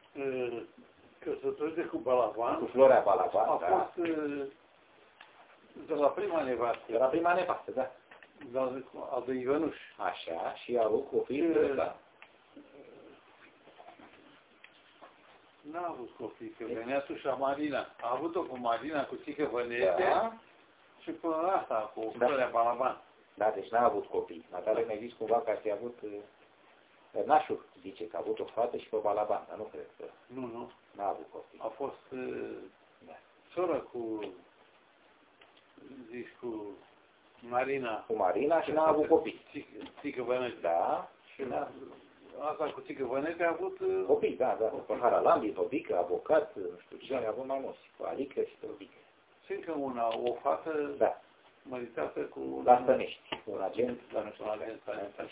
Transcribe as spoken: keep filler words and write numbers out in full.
căsătorită cu Balaban. Cu Florea Balaban, a da. fost de la prima nevastă. De la prima nevastă, da. A lui Ivănuș. Așa, și a avut copii, da. N-a avut copii, că venea sușa Marina. A avut-o cu Marina, cu Țică Vănete, da. Și până asta, cu Florea da. Balaban. Da, deci n-a avut copii. Natale mi-a zis cumva că ar fi avut... Nașul zice că a avut o fată și pe Balaban, dar nu cred că... Nu, nu. N-a avut copii. A fost da. soră cu... zici, cu Marina. Cu Marina și n-a avut copii. Țică Vănete. Da. Și asta cu Țică Vănete a avut... Copii, da, da. Pe Haralambi, pe Bică, avocat, nu știu ce, da. A avut mai mulți. Pe Alică și pe Bică. Și încă una, o fată... Da. Măritată cu... La Stănești, un agent, la nu știu, un agent sanitar.